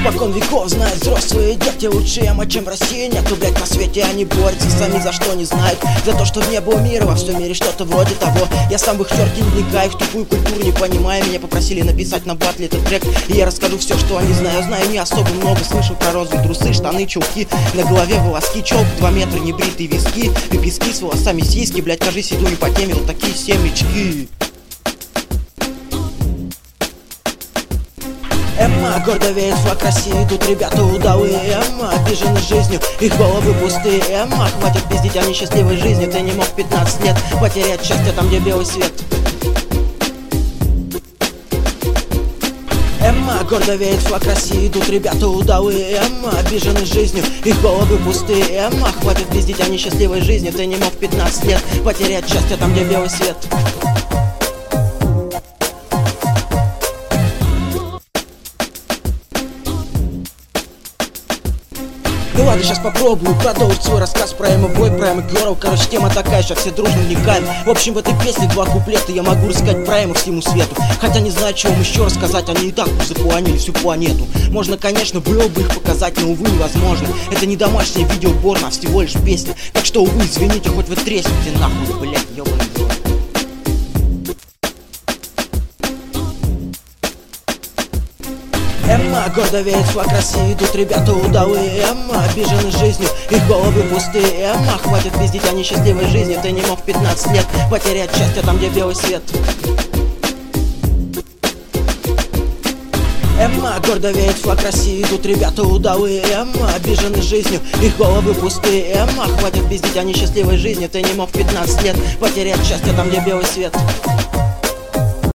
Испокон веков знают взрослые дети. Лучше яма, чем в России нету, блять, на свете. Они борются сами за что не знают. За то, что не было мира во всем мире, что-то вроде того. Я сам в их черте не вникаю, в тупую культуру не понимаю. Меня попросили написать на батле этот трек, и я расскажу все, что они знают. Знаю не особо много, слышал про розовые трусы, штаны, чулки, на голове волоски, челка 2 метра, небритые виски, пиписки с волосами сиськи, блять, кажись, иду не по теме, вот такие семечки. Эмма, гордо веет флаг России, тут ребята удалые. Эмма, обижены жизнью, их головы пустые. Эмма, хватит пиздить о несчастливой жизни. Ты не мог 15 лет потерять счастье там, где белый свет. Эмма, гордо веет флаг России, тут ребята удалые. Эмма, обижены жизнью, их головы пустые. Эмма, хватит пиздить о несчастливой жизни. Ты не мог 15 лет потерять счастье там, где белый свет. Ну ладно, сейчас попробую продолжить свой рассказ про эмо-бой, про эмо-герл. Короче, тема такая, сейчас все дружно вникаем. В общем, в этой песне 2 куплета я могу рассказать про эмо всему свету. Хотя не знаю, чего вам еще рассказать, они и так уже запланили всю планету. Можно, конечно, было бы их показать, но, увы, невозможно. Это не домашнее видео порно, а всего лишь песня. Так что, увы, извините, хоть вы тресните нахуй, блять, ёбаный в рот. Эмма, гордо веет флаг России, тут ребята удалые. Эмма, обижены жизнью, их головы пустые. Эмма, хватит пиздить о несчастливой жизни. Ты не мог в 15 лет потерять счастье там, где белый свет. Эмма, гордо веет флаг России, тут ребята удалые. Эмма, обижены жизнью, их головы пустые. Эмма, хватит пиздить о несчастливой жизни. Ты не мог в 15 лет потерять счастье там, где белый свет.